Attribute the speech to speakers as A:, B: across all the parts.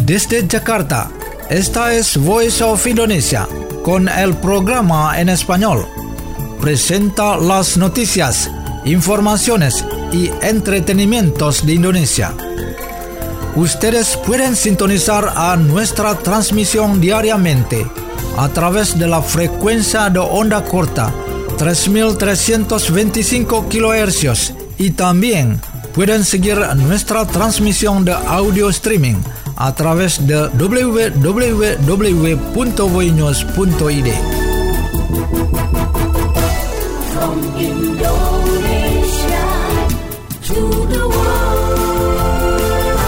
A: Desde Jakarta, esta es Voice of Indonesia, con el programa en español. Presenta las noticias, informaciones y entretenimientos de Indonesia. Ustedes pueden sintonizar a nuestra transmisión diariamente a través de la frecuencia de onda corta 3.325 kHz y también pueden seguir nuestra transmisión de audio streaming a través de www.voinews.id.
B: From Indonesia to the world.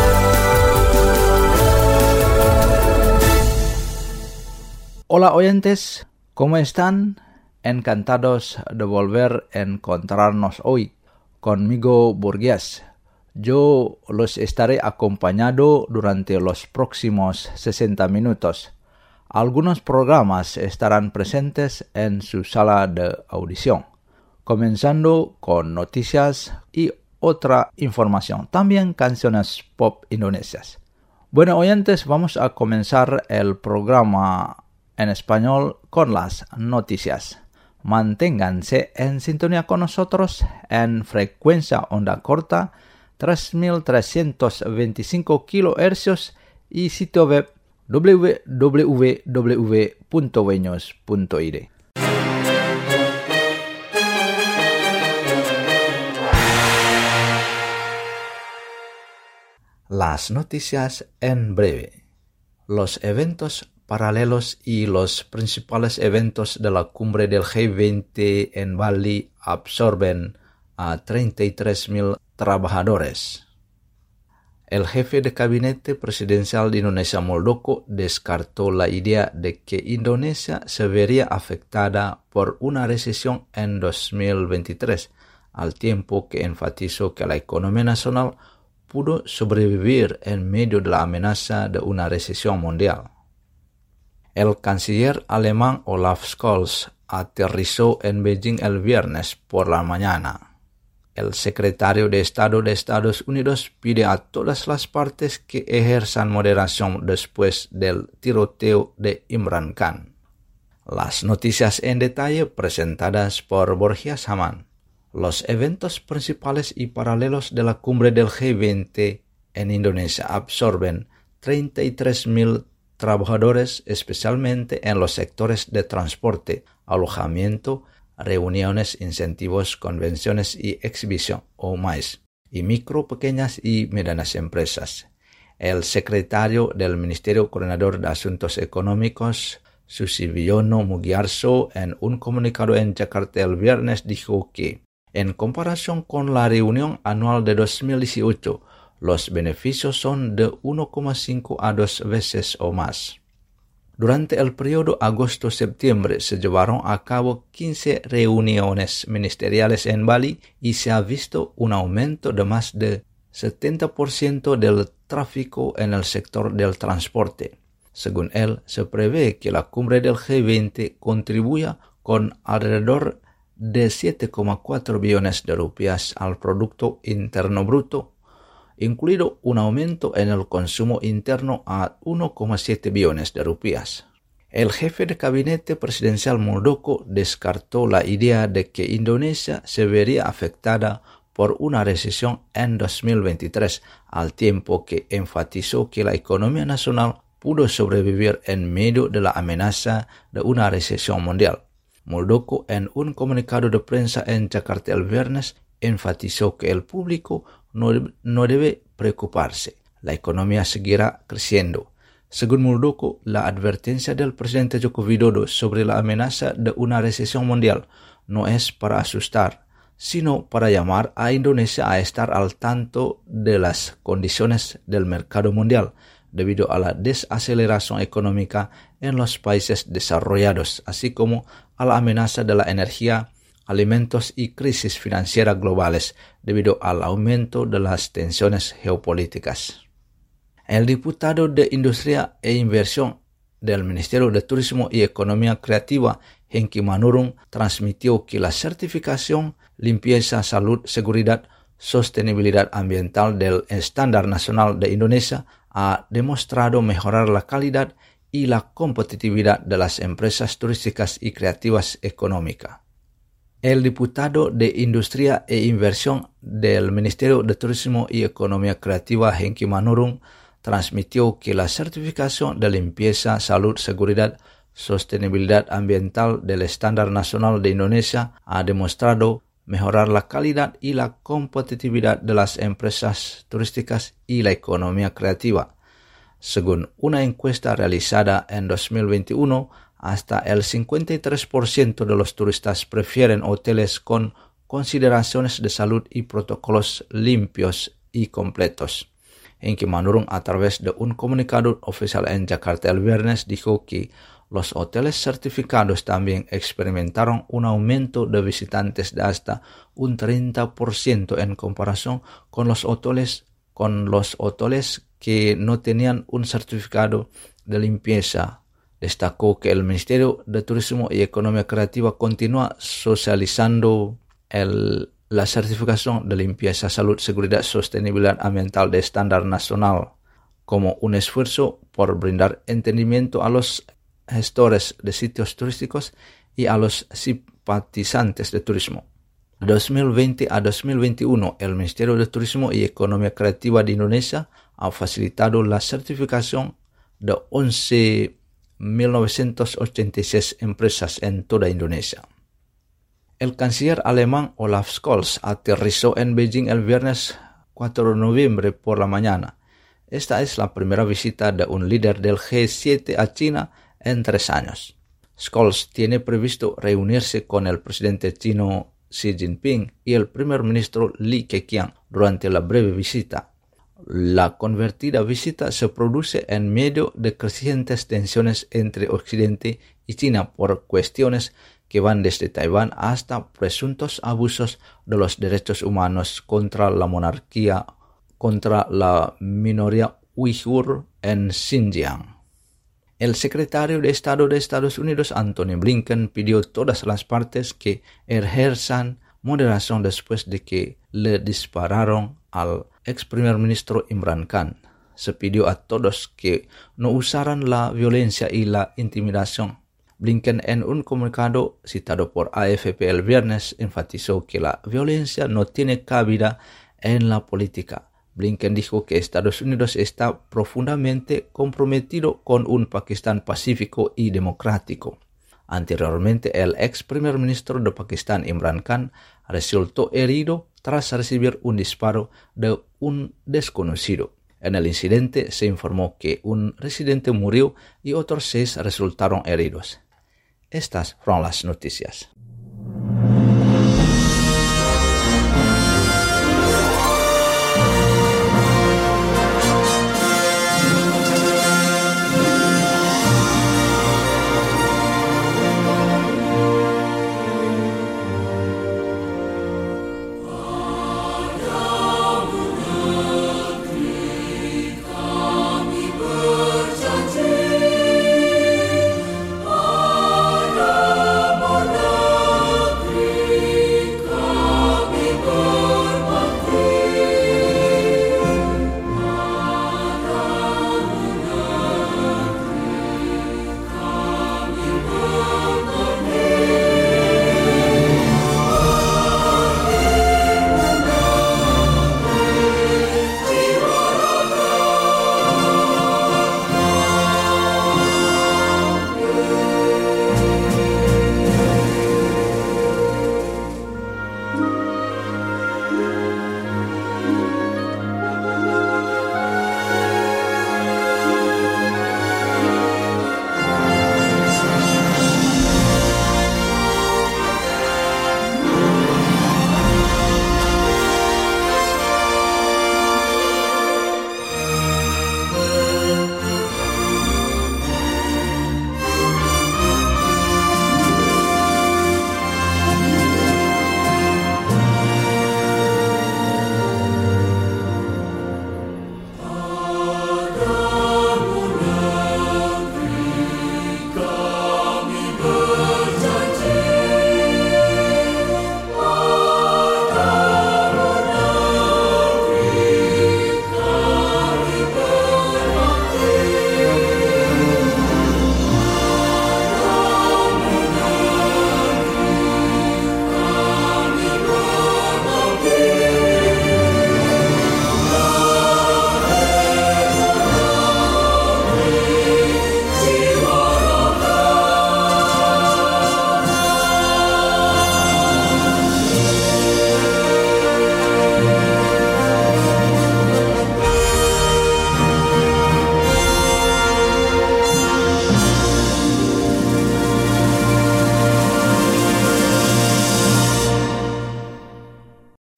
C: Hola oyentes, ¿cómo están? Encantados de volver a encontrarnos hoy. Conmigo Burgués. Yo los estaré acompañando durante los próximos 60 minutos. Algunos programas estarán presentes en su sala de audición, comenzando con noticias y otra información, también canciones pop indonesias. Bueno, oyentes, vamos a comenzar el programa en español con las noticias. Manténganse en sintonía con nosotros en frecuencia onda corta 3.325 kHz y sitio web www.voinews.id. Las noticias en breve. Los eventos paralelos y los principales eventos de la cumbre del G20 en Bali absorben a 33.000 trabajadores. El jefe de gabinete presidencial de Indonesia, Muldoko, descartó la idea de que Indonesia se vería afectada por una recesión en 2023, al tiempo que enfatizó que la economía nacional pudo sobrevivir en medio de la amenaza de una recesión mundial. El canciller alemán Olaf Scholz aterrizó en Beijing el viernes por la mañana. El secretario de Estado de Estados Unidos pide a todas las partes que ejerzan moderación después del tiroteo de Imran Khan. Las noticias en detalle presentadas por Borja Saman. Los eventos principales y paralelos de la cumbre del G20 en Indonesia absorben 33.000 trabajadores, especialmente en los sectores de transporte, alojamiento, reuniones, incentivos, convenciones y exhibición, o MICE, y micro, pequeñas y medianas empresas. El secretario del Ministerio Coordinador de Asuntos Económicos, Susibiono Mugiarso, en un comunicado en Jakarta el viernes dijo que, en comparación con la reunión anual de 2018, los beneficios son de 1,5 a 2 veces o más. Durante el periodo agosto-septiembre se llevaron a cabo 15 reuniones ministeriales en Bali y se ha visto un aumento de más de 70% del tráfico en el sector del transporte. Según él, se prevé que la cumbre del G20 contribuya con alrededor de 7,4 billones de rupias al Producto Interno Bruto, incluido un aumento en el consumo interno a 1,7 billones de rupias. El jefe de gabinete presidencial Muldoko descartó la idea de que Indonesia se vería afectada por una recesión en 2023, al tiempo que enfatizó que la economía nacional pudo sobrevivir en medio de la amenaza de una recesión mundial. Muldoko, en un comunicado de prensa en Jakarta el viernes, enfatizó que el público no debe preocuparse. La economía seguirá creciendo. Según Muldoko, la advertencia del presidente Joko Widodo sobre la amenaza de una recesión mundial no es para asustar, sino para llamar a Indonesia a estar al tanto de las condiciones del mercado mundial, debido a la desaceleración económica en los países desarrollados, así como a la amenaza de la energía, alimentos y crisis financiera globales debido al aumento de las tensiones geopolíticas. El diputado de Industria e Inversión del Ministerio de Turismo y Economía Creativa, Hengki Manurung, transmitió que la certificación Limpieza, Salud, Seguridad, Sostenibilidad Ambiental del Estándar Nacional de Indonesia ha demostrado mejorar la calidad y la competitividad de las empresas turísticas y creativas económicas. El diputado de Industria e Inversión del Ministerio de Turismo y Economía Creativa, Hengki Manurung, transmitió que la certificación de limpieza, salud, seguridad, sostenibilidad ambiental del Estándar Nacional de Indonesia ha demostrado mejorar la calidad y la competitividad de las empresas turísticas y la economía creativa. Según una encuesta realizada en 2021, hasta el 53% de los turistas prefieren hoteles con consideraciones de salud y protocolos limpios y completos. Hengki Manurung, a través de un comunicado oficial en Jakarta el viernes, dijo que los hoteles certificados también experimentaron un aumento de visitantes de hasta un 30% en comparación con los hoteles que no tenían un certificado de limpieza. Destacó que el Ministerio de Turismo y Economía Creativa continúa socializando la certificación de limpieza, salud, seguridad, sostenibilidad ambiental de estándar nacional como un esfuerzo por brindar entendimiento a los gestores de sitios turísticos y a los simpatizantes de turismo. De 2020 a 2021, el Ministerio de Turismo y Economía Creativa de Indonesia ha facilitado la certificación de 11.986 empresas en toda Indonesia. El canciller alemán Olaf Scholz aterrizó en Beijing el viernes 4 de noviembre por la mañana. Esta es la primera visita de un líder del G7 a China en 3 años. Scholz tiene previsto reunirse con el presidente chino Xi Jinping y el primer ministro Li Keqiang durante la breve visita. La convertida visita se produce en medio de crecientes tensiones entre Occidente y China por cuestiones que van desde Taiwán hasta presuntos abusos de los derechos humanos contra la monarquía, contra la minoría uigur en Xinjiang. El secretario de Estado de Estados Unidos, Antony Blinken, pidió a todas las partes que ejerzan moderación después de que le dispararon al ex primer ministro Imran Khan. Se pidió a todos que no usaran la violencia y la intimidación. Blinken, en un comunicado citado por AFP el viernes, enfatizó que la violencia no tiene cabida en la política. Blinken dijo que Estados Unidos está profundamente comprometido con un Pakistán pacífico y democrático. Anteriormente, el ex primer ministro de Pakistán, Imran Khan, resultó herido tras recibir un disparo de un desconocido. En el incidente se informó que un residente murió y otros 6 resultaron heridos. Estas fueron las noticias.
B: Berjanji, pada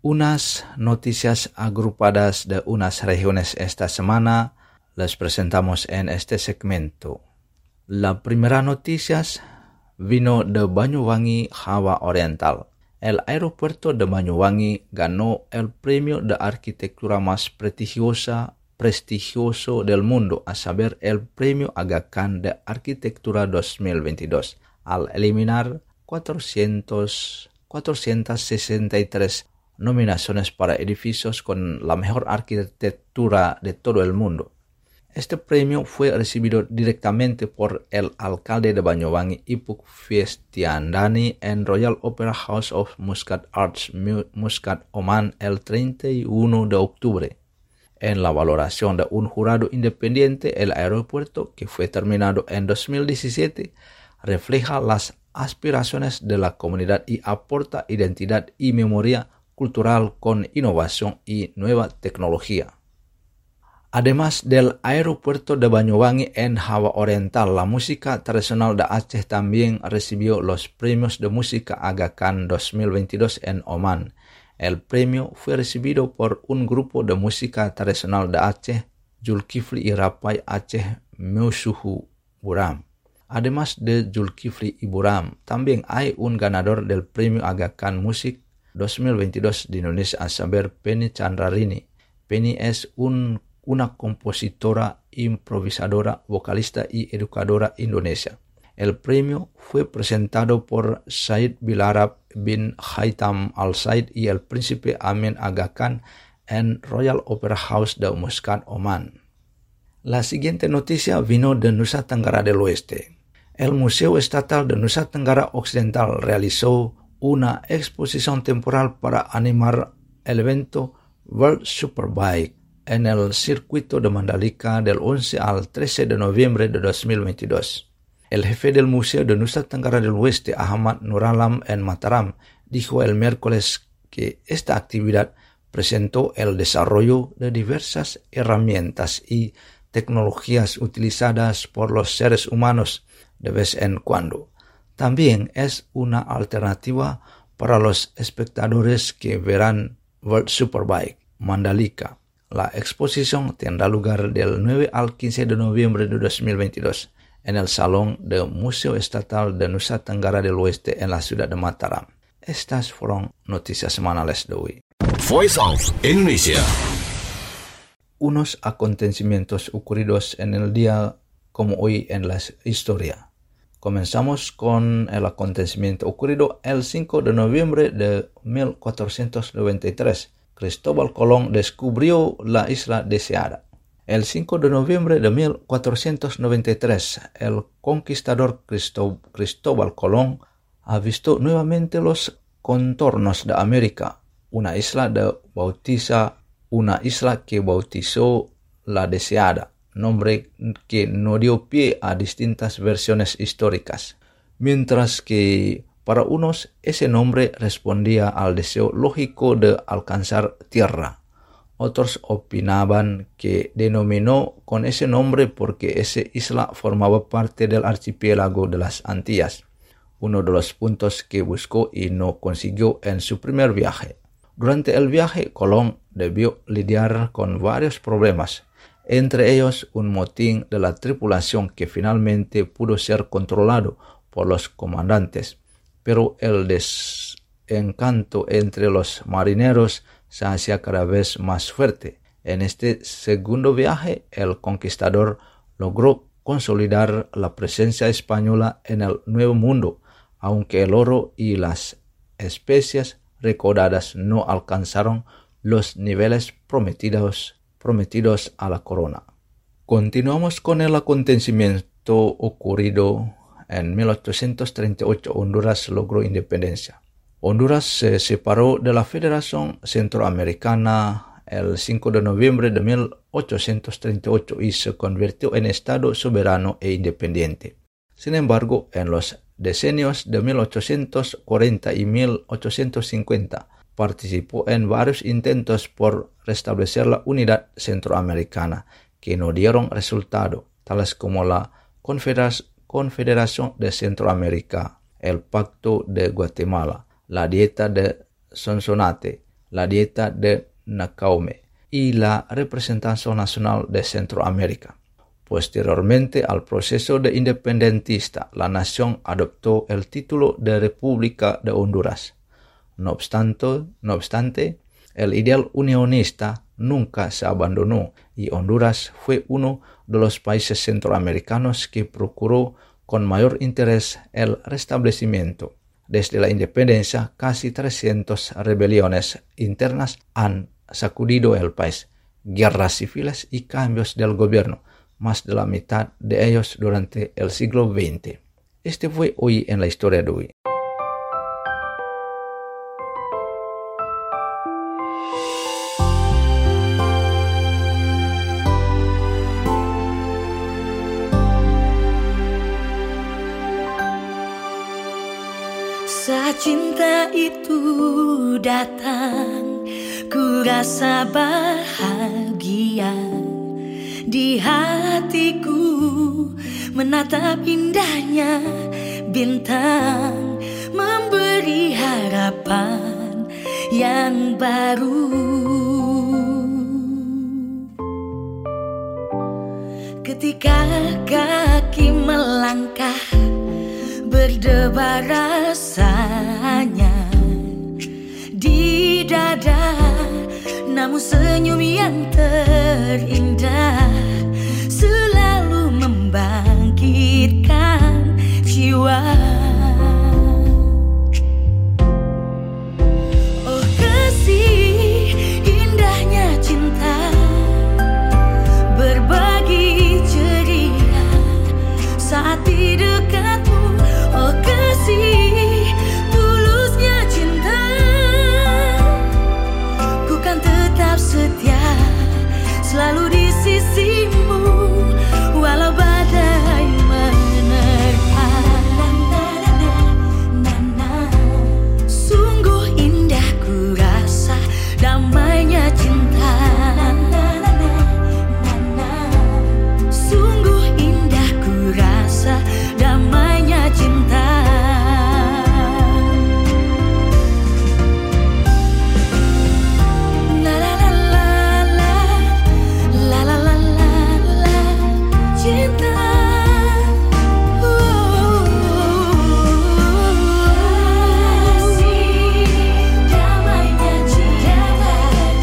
C: unas noticias agrupadas de unas regiones esta semana les presentamos en este segmento. La primera noticia vino de Banyuwangi, Java Oriental. El aeropuerto de Banyuwangi ganó el premio de arquitectura más prestigioso del mundo, a saber el premio Aga Khan de Arquitectura 2022, al eliminar 463 nominaciones para edificios con la mejor arquitectura de todo el mundo. Este premio fue recibido directamente por el alcalde de Banyuwangi, Ipuk Fiestiandani, en Royal Opera House of Muscat Arts, Muscat, Oman, el 31 de octubre. En la valoración de un jurado independiente, el aeropuerto, que fue terminado en 2017, refleja las aspiraciones de la comunidad y aporta identidad y memoria cultural con innovación y nueva tecnología. Además del aeropuerto de Banyuwangi en Java Oriental, la música tradicional de Aceh también recibió los premios de música Aga Khan 2022 en Oman. El premio fue recibido por un grupo de música tradicional de Aceh, Zulkifli y Rapai Aceh Musuhu Buram. Además de Zulkifli y Buram, también hay un ganador del premio Aga Khan Music 2022 de Indonesia, a saber Penny Chandrarini. Penny es una compositora, improvisadora, vocalista y educadora indonesia. El premio fue presentado por Said Bilarab bin Haitham Al Said y el príncipe Amin Aga Khan en Royal Opera House de Muscat, Oman. La siguiente noticia vino de Nusa Tenggara del Oeste. El Museo Estatal de Nusa Tenggara Occidental realizó una exposición temporal para animar el evento World Superbike en el circuito de Mandalika del 11 al 13 de noviembre de 2022. El jefe del Museo de Nusa Tenggara del Oeste, Ahmad Nuralam en Mataram, dijo el miércoles que esta actividad presentó el desarrollo de diversas herramientas y tecnologías utilizadas por los seres humanos de vez en cuando. También es una alternativa para los espectadores que verán World Superbike Mandalika. La exposición tendrá lugar del 9 al 15 de noviembre de 2022 en el Salón del Museo Estatal de Nusa Tenggara del Oeste en la ciudad de Mataram. Estas fueron noticias semanales de hoy.
D: Voice of Indonesia.
C: Unos acontecimientos ocurridos en el día como hoy en la historia. Comenzamos con el acontecimiento ocurrido el 5 de noviembre de 1493. Cristóbal Colón descubrió la isla deseada. El 5 de noviembre de 1493, el conquistador Cristóbal Colón avistó nuevamente los contornos de América, una isla que bautizó la deseada, nombre que no dio pie a distintas versiones históricas, mientras que para unos ese nombre respondía al deseo lógico de alcanzar tierra. Otros opinaban que denominó con ese nombre porque esa isla formaba parte del archipiélago de las Antillas, uno de los puntos que buscó y no consiguió en su primer viaje. Durante el viaje, Colón debió lidiar con varios problemas, entre ellos un motín de la tripulación que finalmente pudo ser controlado por los comandantes, pero el desencanto entre los marineros se hacía cada vez más fuerte. En este segundo viaje, el conquistador logró consolidar la presencia española en el Nuevo Mundo, aunque el oro y las especias recaudadas no alcanzaron los niveles prometidos a la corona. Continuamos con el acontecimiento ocurrido en 1838. Honduras logró independencia. Honduras se separó de la Federación Centroamericana el 5 de noviembre de 1838 y se convirtió en Estado soberano e independiente. Sin embargo, en los decenios de 1840 y 1850, participó en varios intentos por restablecer la unidad centroamericana que no dieron resultado, tales como la Confederación de Centroamérica, el Pacto de Guatemala, la Dieta de Sonsonate, la dieta de Nacaume y la representación nacional de Centroamérica. Posteriormente al proceso de independentista, la nación adoptó el título de República de Honduras. No obstante, el ideal unionista nunca se abandonó y Honduras fue uno de los países centroamericanos que procuró con mayor interés el restablecimiento. Desde la independencia, casi 300 rebeliones internas han sacudido el país, guerras civiles y cambios del gobierno, más de la mitad de ellos durante el siglo XX. Este fue hoy en la historia de hoy.
B: Saat cinta itu datang, ku rasa bahagia di hatiku, menatap indahnya bintang, memberi harapan yang baru. Ketika kaki melangkah, berdebar rasanya di dada, namun senyum yang terindah selalu membangkitkan jiwa. Oh kasih, indahnya cinta, berbagi ceria saat di dekatmu. Oh kasih, tulusnya cinta, ku kan tetap setia, selalu di sisimu, walau badai menerpa. Sungguh indah ku rasa damainya cinta. Sungguh indah ku rasa damainya cinta. La la la la la, la la la la la, cinta. Damainya cinta,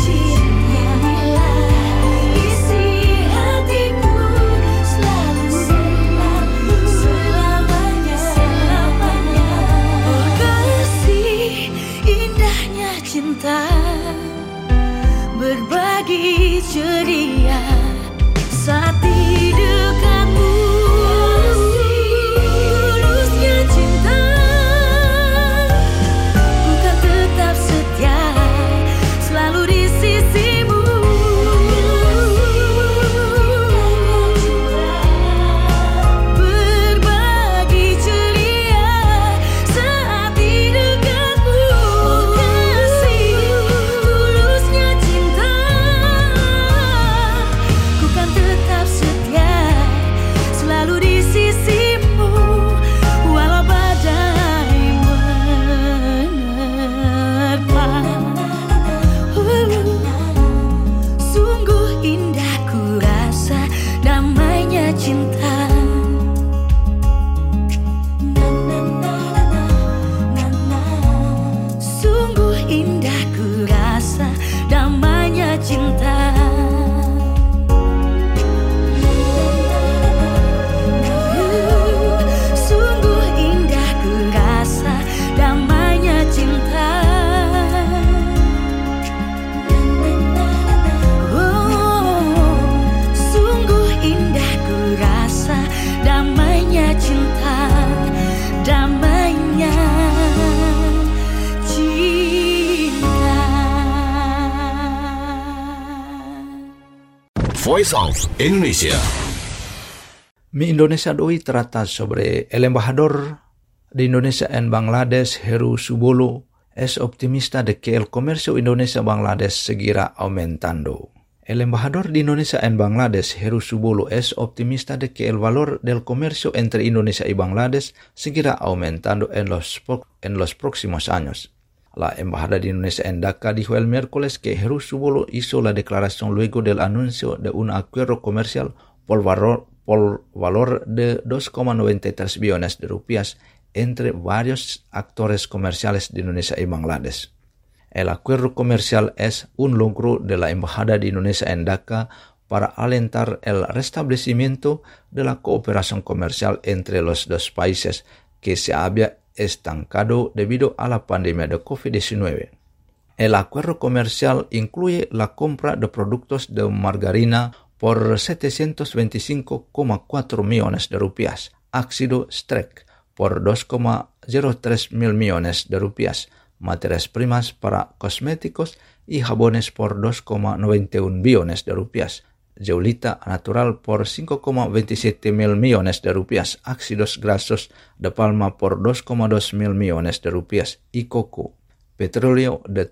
B: isi hatiku selalu selamanya. Oh kasih, indahnya cinta, berbagi ceria saat di dekatmu. Tulusnya cinta, ku kan tetap setia, selalu di sisimu. Berbagi ceria saat di dekatmu. Oh kasih, tulusnya cinta, ku kan tetap setia, selalu di sisimu, walau badai menerpa. Sungguh indah ku rasa damainya cinta. Sungguh indah ku rasa damainya cinta. Sungguh indah ku rasa damainya cinta. Oh, sungguh indah ku rasa damainya cinta. Damainya cinta.
D: Voice of Indonesia.
C: Mi Indonesia de hoy trata sobre el embajador de Indonesia en Bangladesh, Heru Subolo, es optimista de que el comercio Indonesia-Bangladesh seguirá aumentando. El embajador de Indonesia en Bangladesh, Heru Subolo, es optimista de que el valor del comercio entre Indonesia y Bangladesh seguirá aumentando en los próximos años. La embajada de Indonesia en Dhaka dijo el miércoles que Heru Subolo hizo la declaración luego del anuncio de un acuerdo comercial por valor de 2,93 billones de rupias entre varios actores comerciales de Indonesia y Bangladesh. El acuerdo comercial es un logro de la embajada de Indonesia en Dhaka para alentar el restablecimiento de la cooperación comercial entre los dos países que se había estancado debido a la pandemia de COVID-19. El acuerdo comercial incluye la compra de productos de margarina por 725,4 millones de rupias, ácido STREC por 2,03 mil millones de rupias, materias primas para cosméticos y jabones por 2,91 billones de rupias, zeolita natural por 5,27 mil millones de rupias, ácidos grasos de palma por 2,2 mil millones de rupias y coco, petróleo de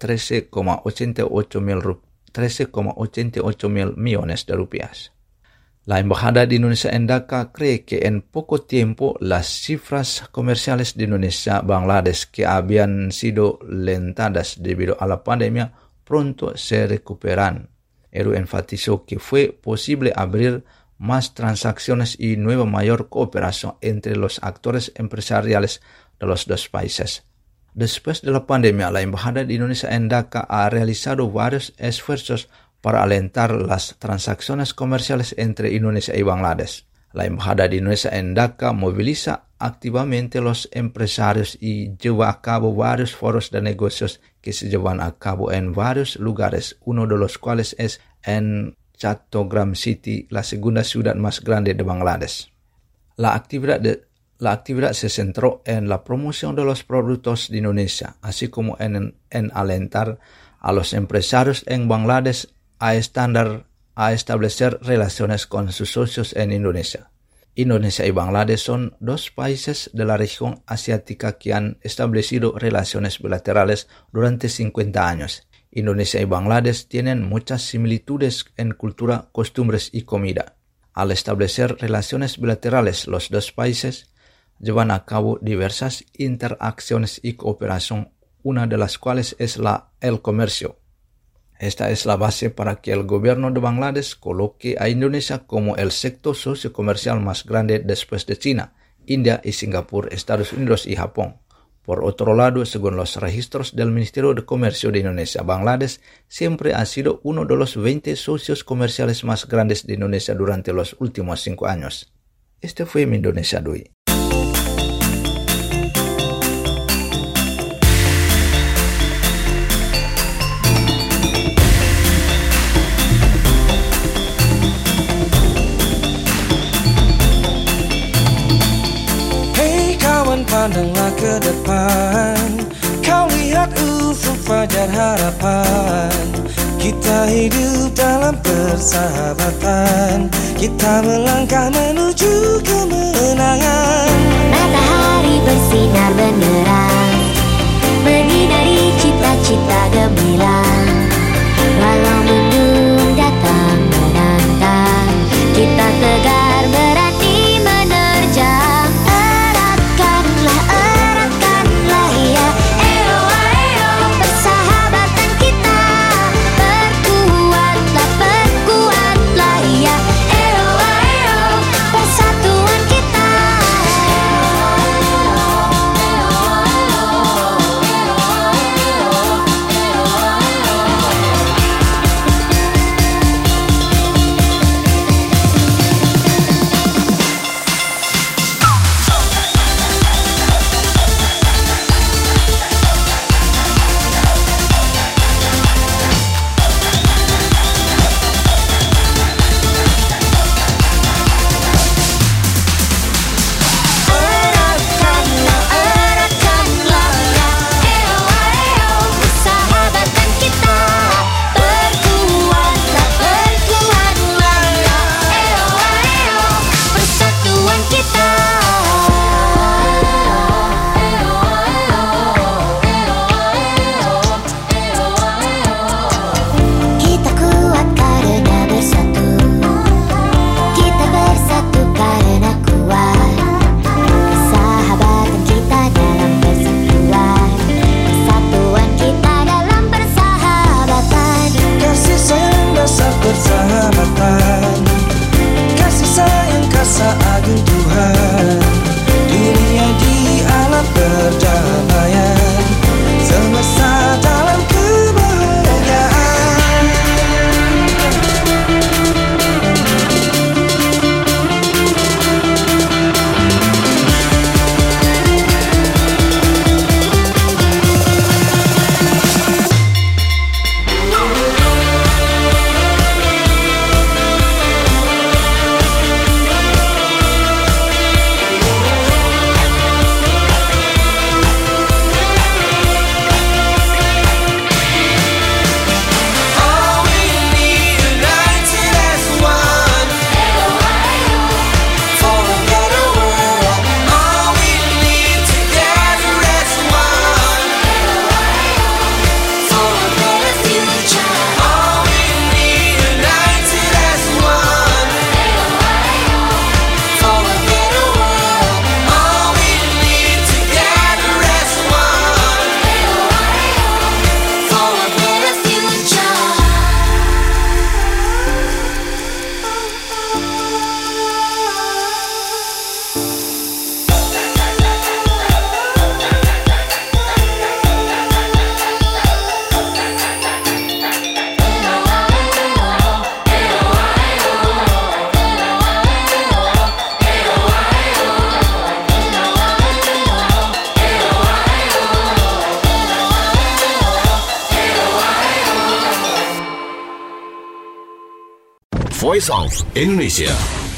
C: 13,88 mil millones de rupias. La embajada de Indonesia en Dhaka cree que en poco tiempo las cifras comerciales de Indonesia-Bangladesh que habían sido lentadas debido a la pandemia pronto se recuperan. Heru enfatizó que fue posible abrir más transacciones y nueva mayor cooperación entre los actores empresariales de los dos países. Después de la pandemia, la embajada de Indonesia en Dhaka ha realizado varios esfuerzos para alentar las transacciones comerciales entre Indonesia y Bangladesh. La embajada de Indonesia en Dhaka moviliza activamente los empresarios y lleva a cabo varios foros de negocios que se llevan a cabo en varios lugares, uno de los cuales es en Chattogram City, la segunda ciudad más grande de Bangladesh. La actividad se centró en la promoción de los productos de Indonesia, así como en alentar a los empresarios en Bangladesh a establecer relaciones con sus socios en Indonesia. Indonesia y Bangladesh son dos países de la región asiática que han establecido relaciones bilaterales durante 50 años. Indonesia y Bangladesh tienen muchas similitudes en cultura, costumbres y comida. Al establecer relaciones bilaterales, los dos países llevan a cabo diversas interacciones y cooperación, una de las cuales es el comercio. Esta es la base para que el gobierno de Bangladesh coloque a Indonesia como el sector sociocomercial más grande después de China, India y Singapur, Estados Unidos y Japón. Por otro lado, según los registros del Ministerio de Comercio de Indonesia, Bangladesh siempre ha sido uno de los 20 socios comerciales más grandes de Indonesia durante los últimos 5 años. Este fue mi Indonesia de hoy.
E: Pandanglah ke depan, kau lihat ufuk fajar harapan. Kita hidup dalam persahabatan, kita melangkah menuju kemenangan.
B: Matahari bersinar benderang, menyinari cita-cita gemilang. Walau mendung datang menantang, kita tegar berani menerjang. Eratkanlah ya, eo ayo, persahabatan kita. Perkuatlah ya, eo ayo, persatuan kita.
D: Voice of Indonesia.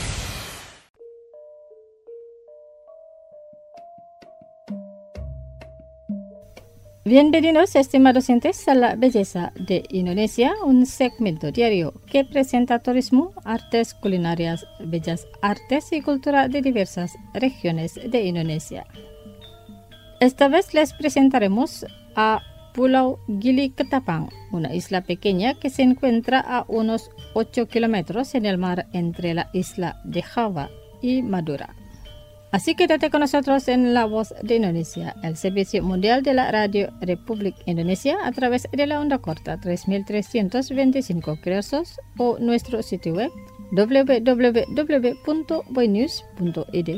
F: Bienvenidos, estimados oyentes, a La Belleza de Indonesia, un segmento diario que presenta turismo, artes culinarias, bellas artes y cultura de diversas regiones de Indonesia. Esta vez les presentaremos a Pulau Gili Ketapang, una isla pequeña que se encuentra a unos 8 kilómetros en el mar entre la isla de Java y Madura. Así que quédate con nosotros en La Voz de Indonesia, el servicio mundial de la Radio Republik Indonesia a través de la onda corta 3325 kHz o nuestro sitio web www.boynews.id.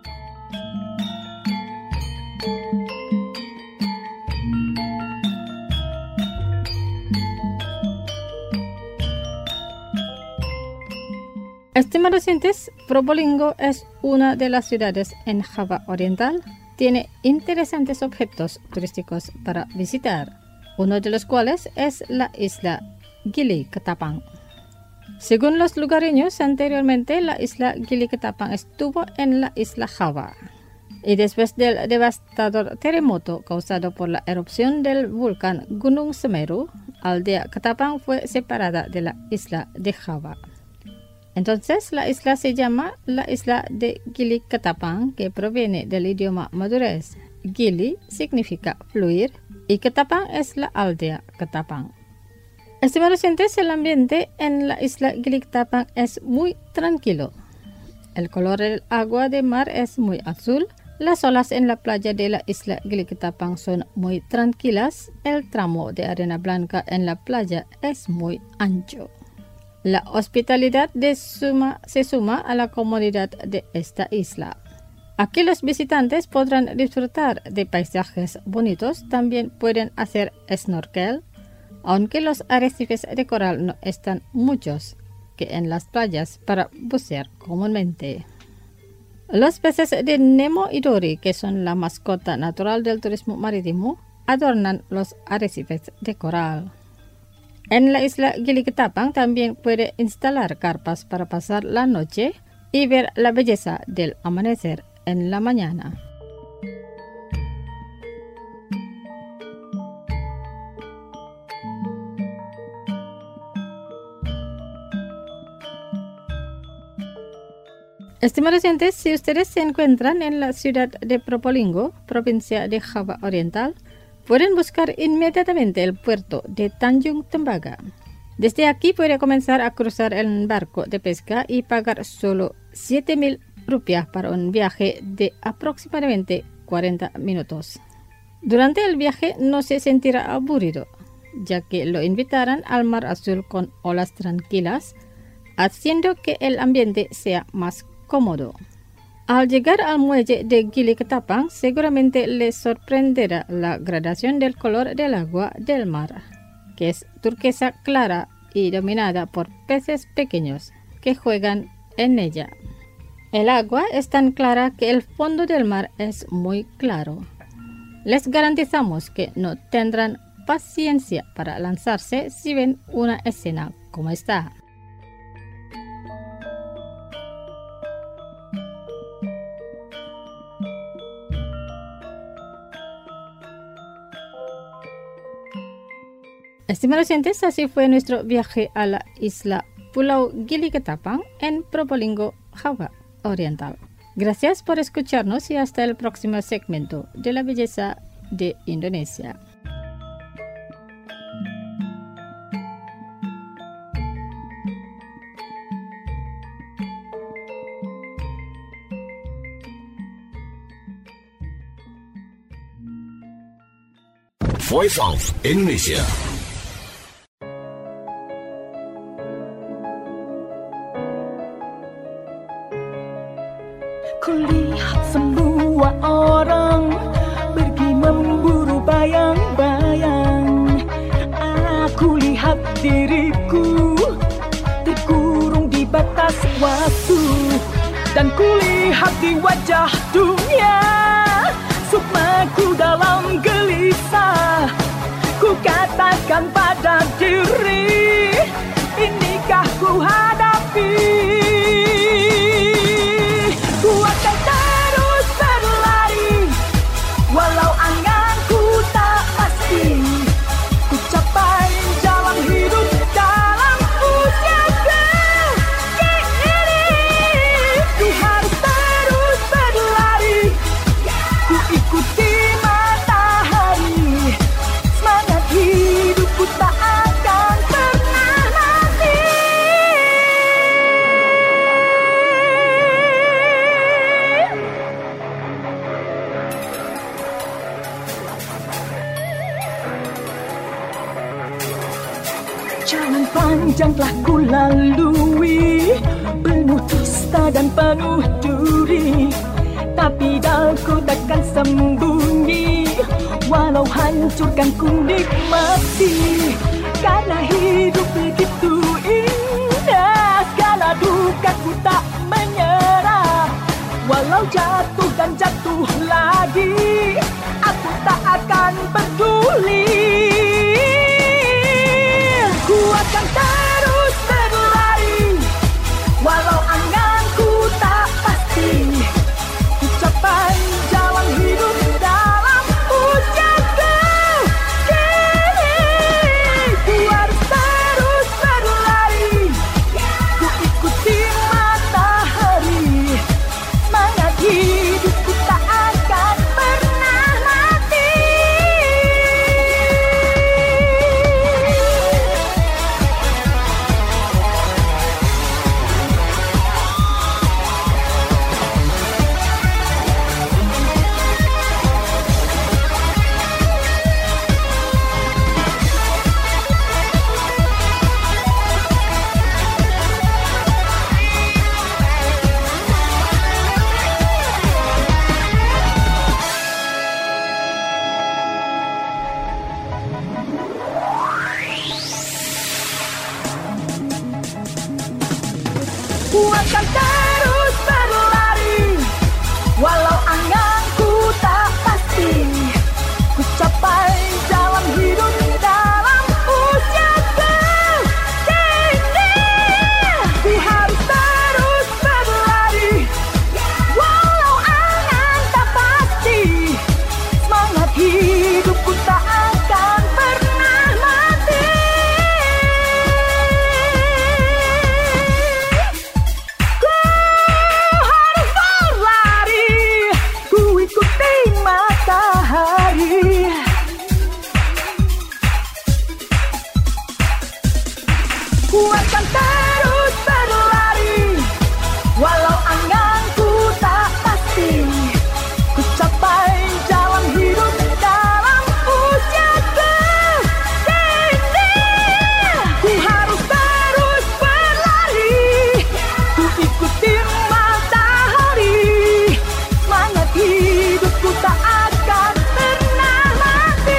F: Estimados oyentes, Probolinggo es una de las ciudades en Java Oriental. Tiene interesantes objetos turísticos para visitar, uno de los cuales es la isla Gili Ketapang. Según los lugareños, anteriormente la isla Gili Ketapang estuvo en la isla Java. Y después del devastador terremoto causado por la erupción del volcán Gunung Semeru, aldea Ketapang fue separada de la isla de Java. Entonces, la isla se llama la isla de Gili Ketapang, que proviene del idioma madurés. Gili significa fluir y Ketapang es la aldea Ketapang. Estimados oyentes, el ambiente en la isla Gili Ketapang es muy tranquilo. El color del agua de mar es muy azul. Las olas en la playa de la isla Gili Ketapang son muy tranquilas. El tramo de arena blanca en la playa es muy ancho. La hospitalidad se suma a la comodidad de esta isla. Aquí los visitantes podrán disfrutar de paisajes bonitos, también pueden hacer snorkel, aunque los arrecifes de coral no están muchos que en las playas para bucear comúnmente. Los peces de Nemo y Dory, que son la mascota natural del turismo marítimo, adornan los arrecifes de coral. En la isla Gili Ketapang también puede instalar carpas para pasar la noche y ver la belleza del amanecer en la mañana. Estimados oyentes, si ustedes se encuentran en la ciudad de Probolinggo, provincia de Java Oriental, pueden buscar inmediatamente el puerto de Tanjung Tembaga. Desde aquí puede comenzar a cruzar el barco de pesca y pagar solo 7.000 rupias para un viaje de aproximadamente 40 minutos. Durante el viaje no se sentirá aburrido, ya que lo invitarán al mar azul con olas tranquilas, haciendo que el ambiente sea más cómodo. Al llegar al muelle de Gili Ketapang, seguramente les sorprenderá la gradación del color del agua del mar, que es turquesa clara y dominada por peces pequeños que juegan en ella. El agua es tan clara que el fondo del mar es muy claro. Les garantizamos que no tendrán paciencia para lanzarse si ven una escena como esta. Estimados oyentes, así fue nuestro viaje a la isla Pulau Gili Ketapang en Probolinggo, Java Oriental. Gracias por escucharnos y hasta el próximo segmento de La Belleza de Indonesia.
D: Voice of Indonesia.
G: Kulihat semua orang pergi memburu bayang-bayang. Aku lihat diriku terkurung di batas waktu, dan kulihat di wajah dunia sukmaku dalam gelisah. Ku katakan pada diri, inikah ku hadapi Jalan panjang telah ku lalui, penuh dusta dan penuh duri, tapi daku takkan sembunyi, walau hancurkan ku nikmati. Karena hidup begitu indah, segala duka ku tak menyerah, walau jatuh dan jatuh lagi, aku tak akan peduli. Ku akan terus berlari, walau anganku tak pasti, ku capai jalan hidup dalam usiaku kini. Ku harus terus berlari, ku ikuti matahari, semangat hidupku tak akan pernah mati. Ku akan terus berlari, walau anganku tak pasti, ku capai jalan hidup dalam usiaku kini. Ku harus terus berlari, walau angan tak pasti, semangat hidupku tak akan pernah mati. Ku akan terus berlari, walau anganku tak pasti, ku capai jalan hidup dalam usiaku kini. Ku harus terus berlari, ku ikuti matahari, semangat hidupku tak akan pernah mati.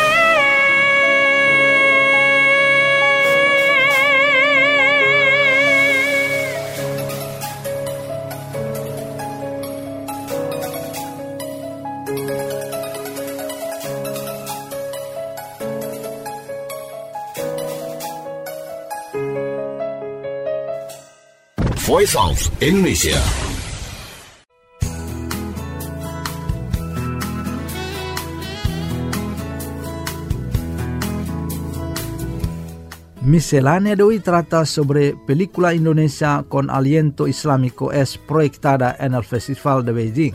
D: Voice of Indonesia.
A: Miscelánea de hoy trata sobre película indonesia con aliento islámico es proyectada en el Festival de Beijing.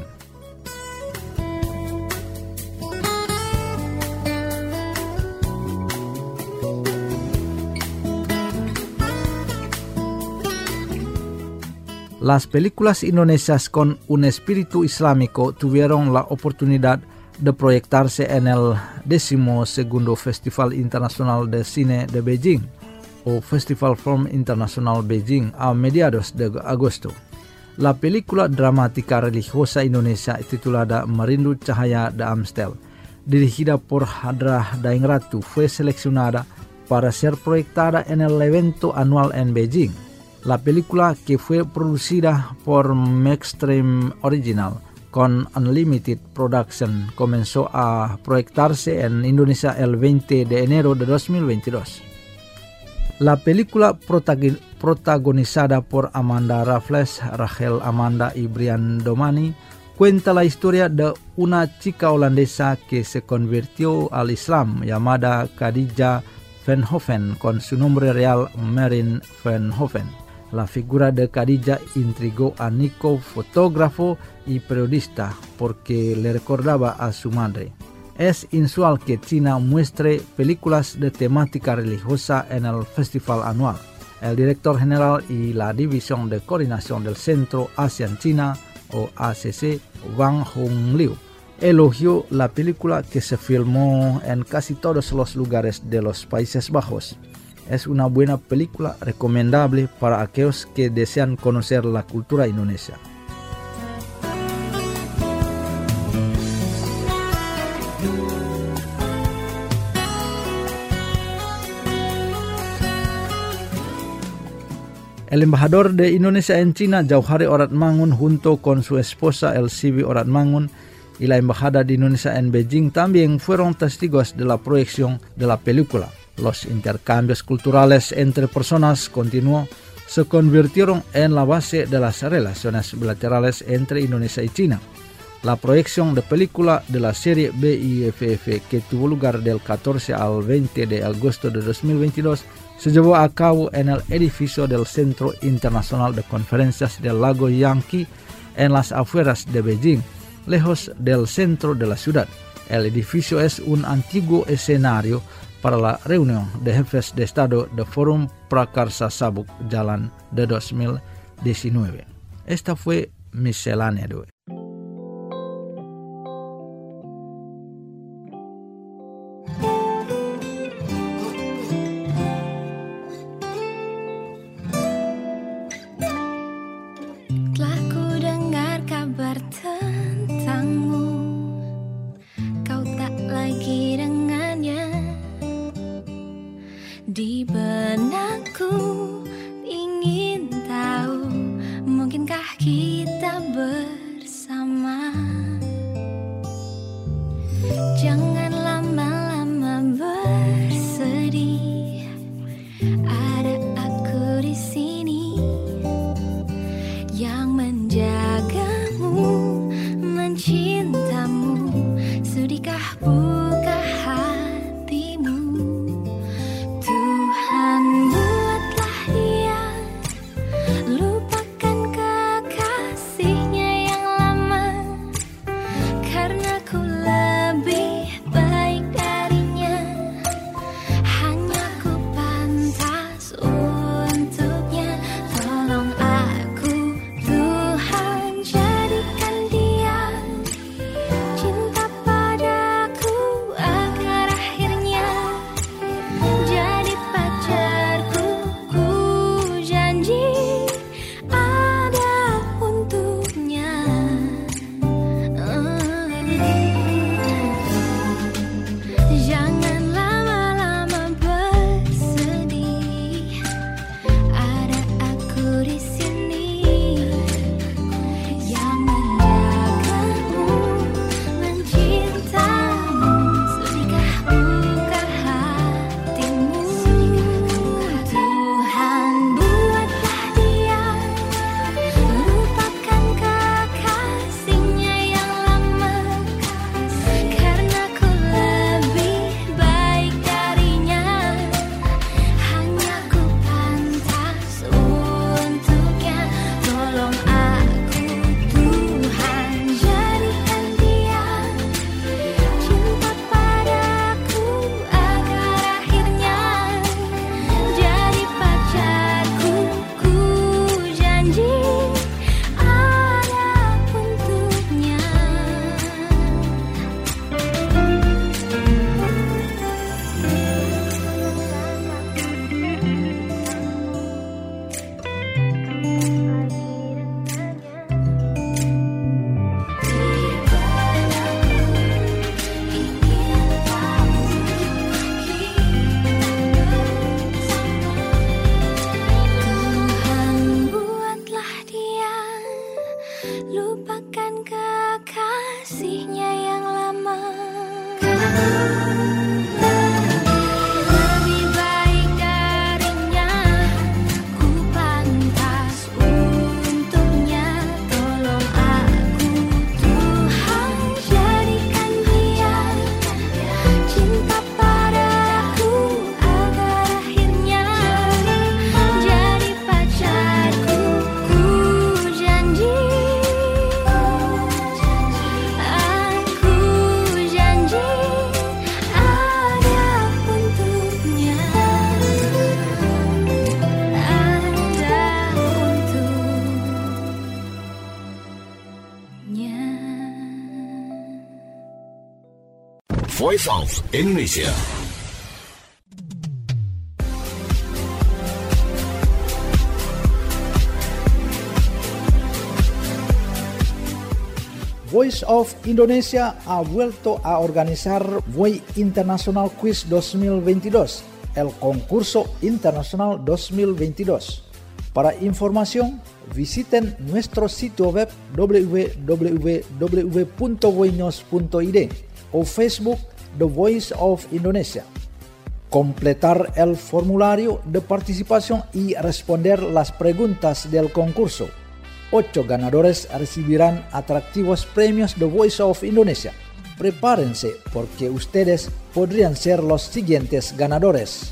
A: Las películas indonesias con un espíritu islámico tuvieron la oportunidad de proyectarse en el 12º Festival Internacional de Cine de Beijing, o Festival Film International Beijing, a mediados de agosto. La película dramática religiosa indonesia titulada Merindu Cahaya de Amstel, dirigida por Hadrah Daengratu, fue seleccionada para ser proyectada en el evento anual en Beijing. La película, que fue producida por Maxstream Original con Unlimited Production, comenzó a proyectarse en Indonesia el 20 de enero de 2022. La película protagonizada por Amanda Raffles, Rachel Amanda y Brian Domani cuenta la historia de una chica holandesa que se convirtió al Islam llamada Khadija Van Hoven con su nombre real Marin Van Hoven. La figura de Khadija intrigó a Nico, fotógrafo y periodista, porque le recordaba a su madre. Es inusual que China muestre películas de temática religiosa en el festival anual. El director general y la división de coordinación del Centro ASEAN-China, o ACC, Wang Hongliu, elogió la película, que se filmó en casi todos los lugares de los Países Bajos. es una buena película recomendable para aquellos que desean conocer la cultura Indonesia. El embajador de Indonesia en China, Jauhari Oratmangun, junto con su esposa Elsibi Oratmangun, y la embajada de Indonesia en Beijing también fueron testigos de la proyección de la película. Los intercambios culturales entre personas continuó, se convirtieron en la base de las relaciones bilaterales entre Indonesia y China. La proyección de película de la serie BIFF, que tuvo lugar del 14 al 20 de agosto de 2022, se llevó a cabo en el edificio del Centro Internacional de Conferencias del Lago Yangtze en las afueras de Beijing, lejos del centro de la ciudad. El edificio es un antiguo escenario para la reunión de jefes de Estado de Forum Prakarsa Sabuk Jalan de 2019. Esta fue miscelánea de hoy.
B: Telah ku dengar kabar tentangmu, kau tak lagi dengannya. Di benakku ingin tahu, mungkinkah kita bersama? Jangan lama-lama bersedih, ada aku di sini yang menjagamu, mencintamu. Sudikah buka hatimu? Tuhan buatlah dia lupakan kekasihnya yang lama, karena ku lebih baik darinya. Hanya ku pantas untuknya. Tolong aku Tuhan, jadikan dia cinta padaku agar akhirnya jadi pacarku. Ku janji ada untuknya. Jangan lama-lama bersedih, ada aku di sini yang menjagamu, mencintamu. Sudikah buka hatimu? Tuhan buatlah dia lupakan kekasihnya yang lama, karena ku lebih baik darinya. Hanya ku pantas untuknya. Tolong aku Tuhan, jadikan dia cinta padaku agar akhirnya jadi pacarku. Ku janji ada untuknya. Tuhan buatlah dia lupakan kekasihnya yang lama, lebih baik darinya. Ku pantas untuknya. Tolong aku Tuhan, jadikan dia cinta padaku agar akhirnya jadi pacarku. Ku janji
D: Voice of Indonesia.
A: Voice of Indonesia ha vuelto a organizar VOI International Quiz 2022, el concurso internacional 2022. Para información, visiten nuestro sitio web www.voinos.id o Facebook The Voice of Indonesia. Completar el formulario de participación y responder las preguntas del concurso. 8 ganadores recibirán atractivos premios The Voice of Indonesia. Prepárense porque ustedes podrían ser los siguientes ganadores.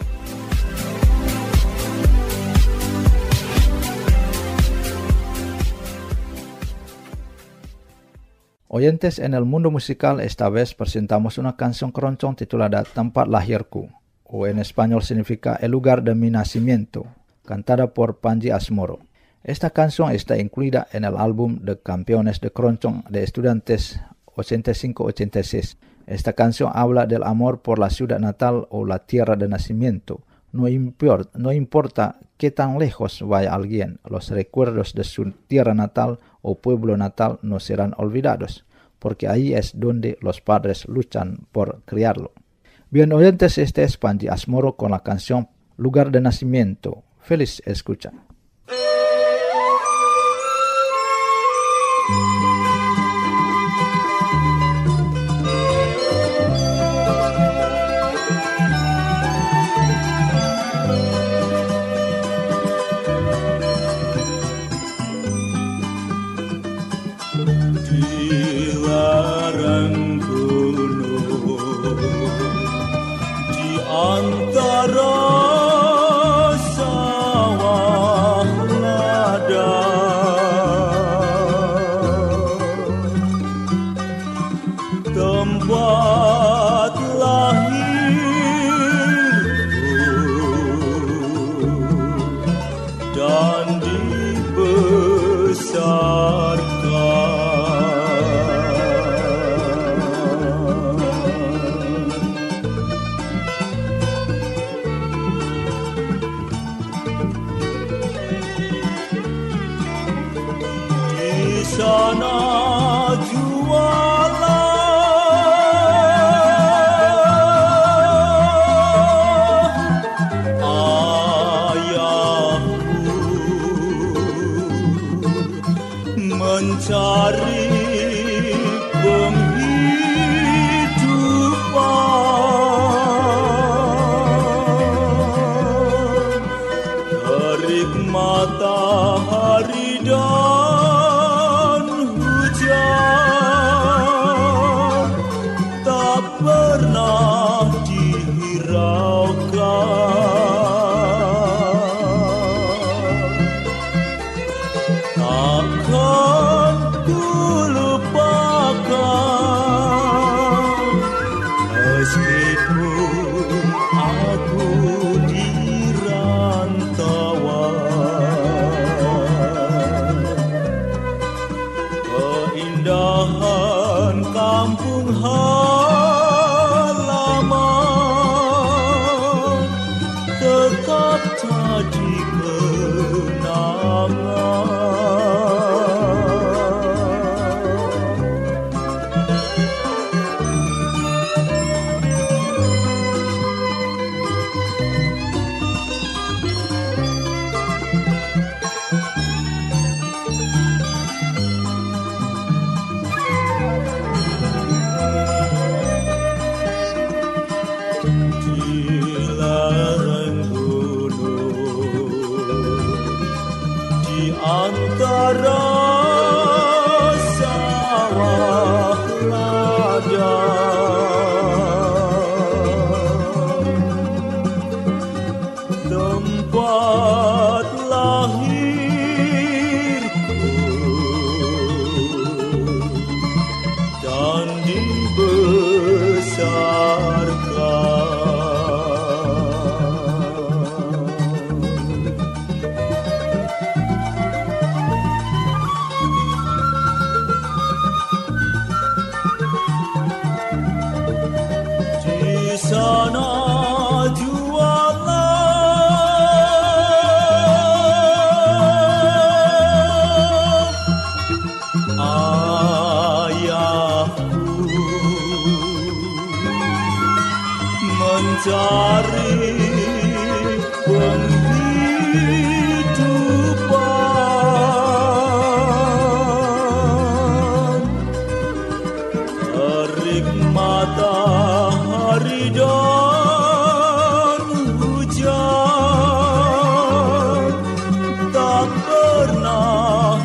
A: Oyentes, en el mundo musical esta vez presentamos una canción keroncong titulada Tempat Lahirku, o en español significa El lugar de mi nacimiento, cantada por Panji Asmoro. Esta canción está incluida en el álbum de Campeones de Keroncong de Estudiantes 85-86. Esta canción habla del amor por la ciudad natal o la tierra de nacimiento. No importa qué tan lejos vaya alguien, los recuerdos de su tierra natal o pueblo natal no serán olvidados, porque ahí es donde los padres luchan por criarlo. Bien, oyentes, este es Panji Asmoro con la canción Lugar de Nacimiento. Feliz escucha.
H: mencari penghidupan. Terik matahari dan hujan tak pernah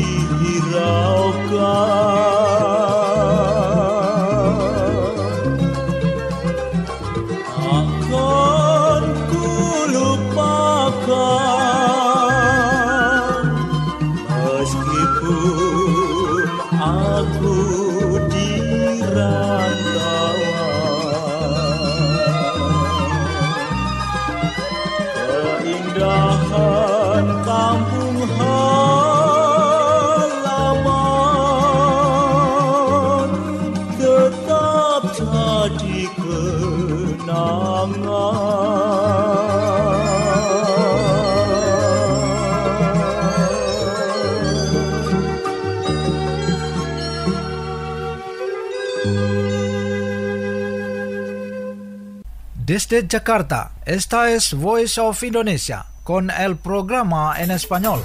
H: dihiraukan. Akan ku lupakan meskipun aku keindahan kampung halaman tetap jadi
A: Desde Jakarta, esta es Voice of Indonesia con el programa en español.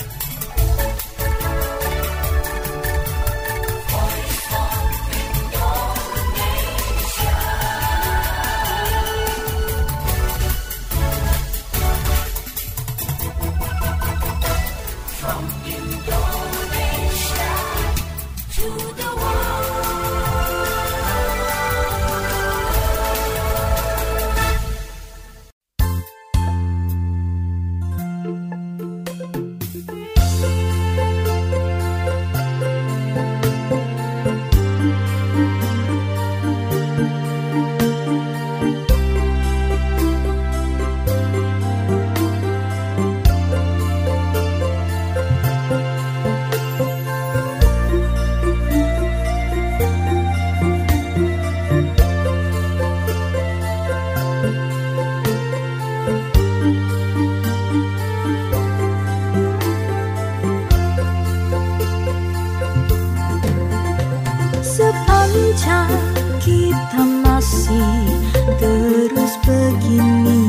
B: Sepanjang kita masih terus begini,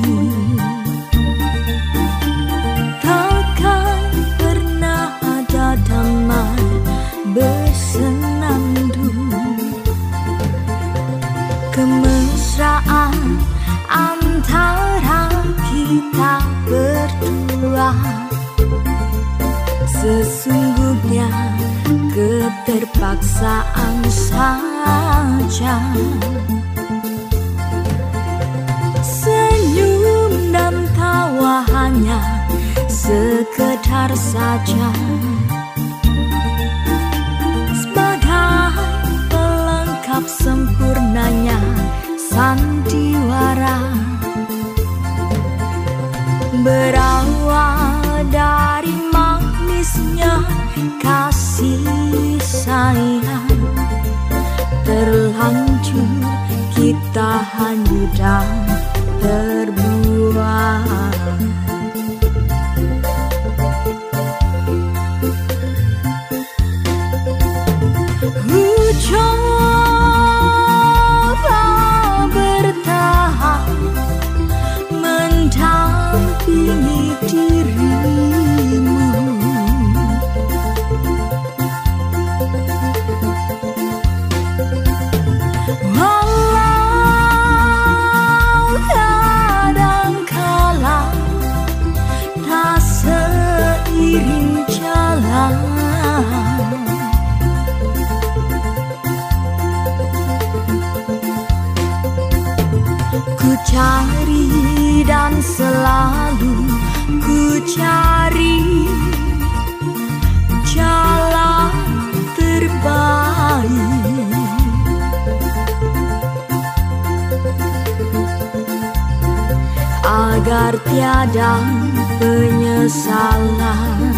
B: takkan pernah ada damai bersenandung. Kemesraan antara kita berdua sesungguhnya keterpaksaan saja. Senyum dan tawa hanya sekedar saja, sebagai pelengkap sempurnanya sandiwara. Berawal dari manisnya kasih sayang, terlanjur kita hanyut dan terbuang. Coba bertahan mendampingi dirimu, walau kadangkala tak seiring jalan. Ku cari dan selalu ku cari jalan terbaik agar tiada penyesalan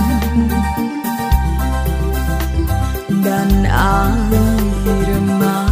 B: dan air mata.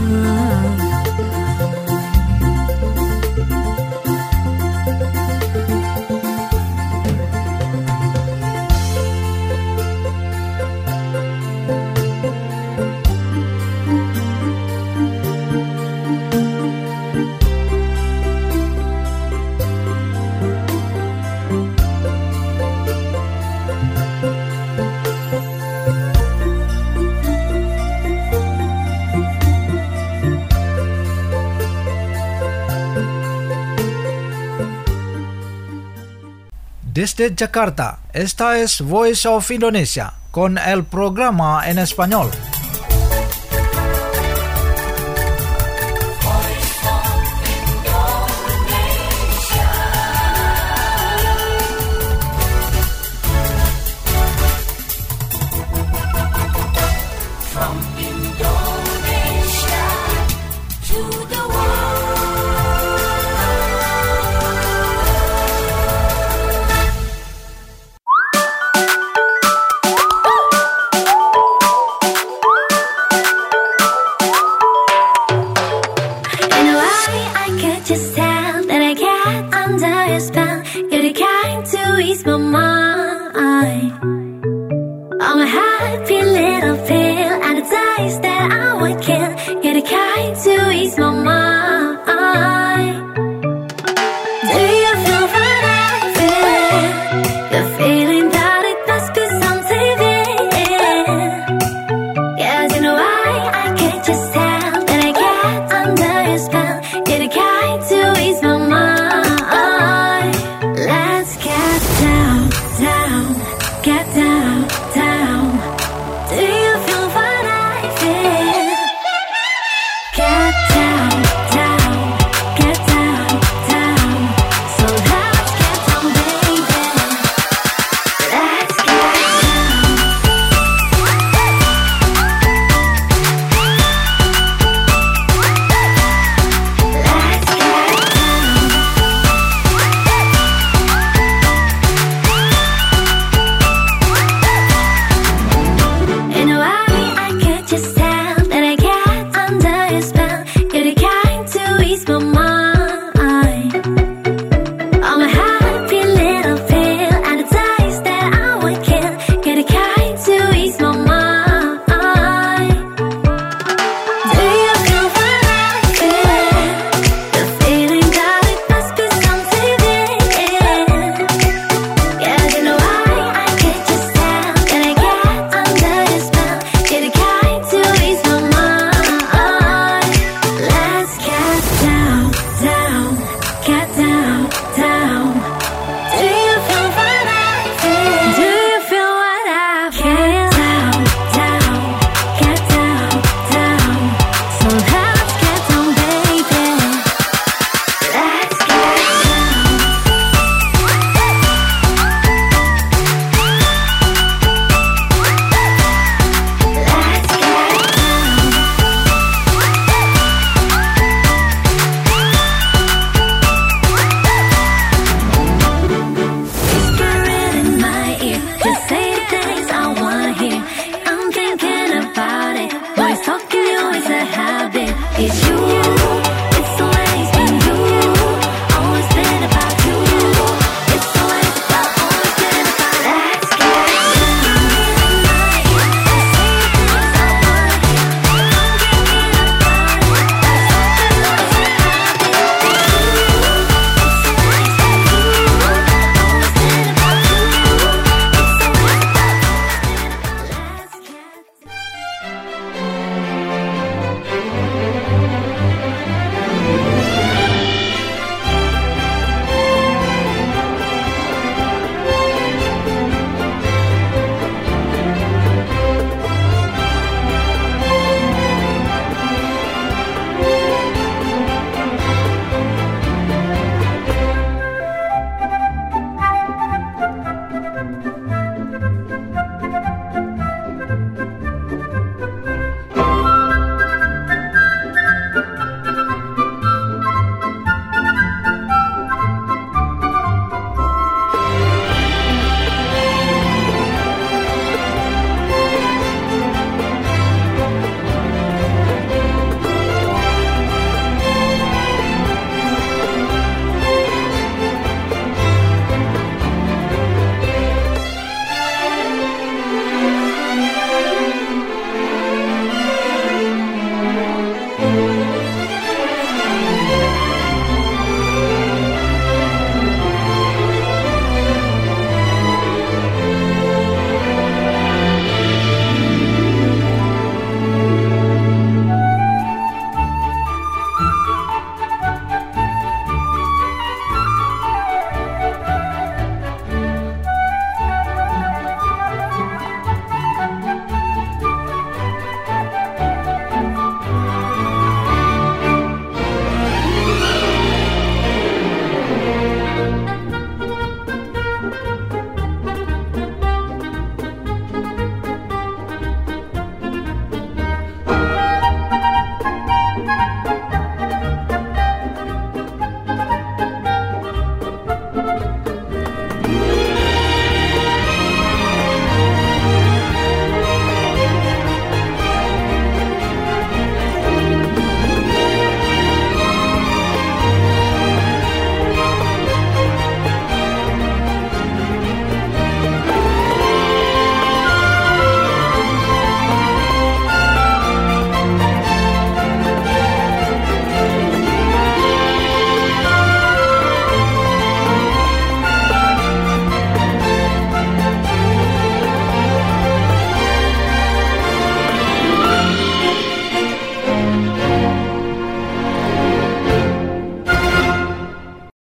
A: Desde Jakarta, esta es Voice of Indonesia con el programa en español.
B: Just tell that I get under your spell.